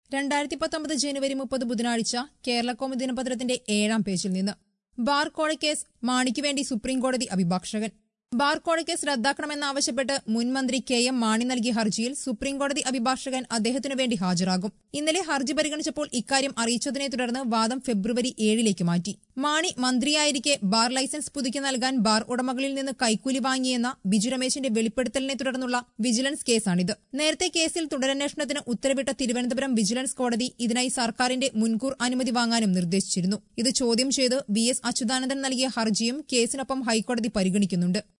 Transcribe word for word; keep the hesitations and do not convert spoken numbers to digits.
രണ്ടായിരത്തി പത്തൊമ്പത് ജനുവരി മുപ്പത് ബുധനാഴ്ച കേരളകൗമുദി ദിനപത്രത്തിന്റെ ഏഴാം പേജിൽ നിന്ന് ബാർ കോഴക്കേസ് മാണിക്ക് വേണ്ടി സുപ്രീംകോടതി അഭിഭാഷകൻ. ബാർ കോഴക്കേസ് റദ്ദാക്കണമെന്നാവശ്യപ്പെട്ട് മുൻമന്ത്രി കെ എം മാണി നൽകിയ ഹർജിയിൽ സുപ്രീംകോടതി അഭിഭാഷകൻ അദ്ദേഹത്തിനു വേണ്ടി ഹാജരാകും. ഇന്നലെ ഹർജി പരിഗണിച്ചപ്പോൾ ഇക്കാര്യം അറിയിച്ചതിനെ തുടർന്ന് വാദം ഫെബ്രുവരി ഏഴിലേക്ക് മാറ്റി. മാണി മന്ത്രിയായിരിക്കെ ബാർ ലൈസൻസ് പുതുക്കി നൽകാൻ ബാർ ഉടമകളിൽ നിന്ന് കൈക്കൂലി വാങ്ങിയെന്ന ബിജു രമേശിന്റെ വെളിപ്പെടുത്തലിനെ തുടർന്നുള്ള വിജിലൻസ് കേസാണിത്. നേരത്തെ കേസിൽ തുടരന്വേഷണത്തിന് ഉത്തരവിട്ട തിരുവനന്തപുരം വിജിലൻസ് കോടതി ഇതിനായി സർക്കാരിന്റെ മുൻകൂർ അനുമതി വാങ്ങാനും നിർദ്ദേശിച്ചിരുന്നു. ഇത് ചോദ്യം ചെയ്ത് വി എസ് അച്യുതാനന്ദൻ നൽകിയ ഹർജിയും കേസിനൊപ്പം ഹൈക്കോടതി പരിഗണിക്കുന്നുണ്ട്.